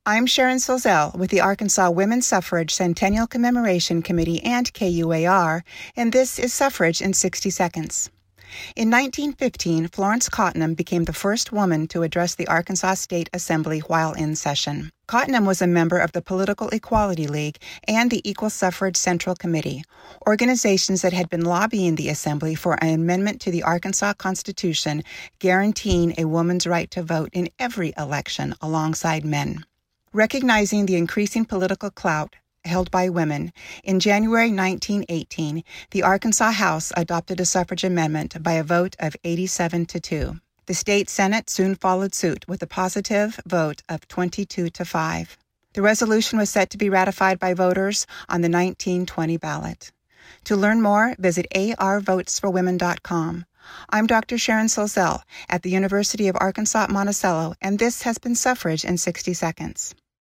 I'm Sharon Solzell with the Arkansas Women's Suffrage Centennial Commemoration Committee and KUAR, and this is Suffrage in 60 Seconds. In 1915, Florence Cottenham became the first woman to address the Arkansas State Assembly while in session. Cottenham was a member of the Political Equality League and the Equal Suffrage Central Committee, organizations that had been lobbying the Assembly for an amendment to the Arkansas Constitution guaranteeing a woman's right to vote in every election alongside men. Recognizing the increasing political clout held by women, in January 1918, the Arkansas House adopted a suffrage amendment by a vote of 87-2. The state Senate soon followed suit with a positive vote of 22-5. The resolution was set to be ratified by voters on the 1920 ballot. To learn more, visit arvotesforwomen.com. I'm Dr. Sharon Solzell at the University of Arkansas at Monticello, and this has been Suffrage in 60 Seconds.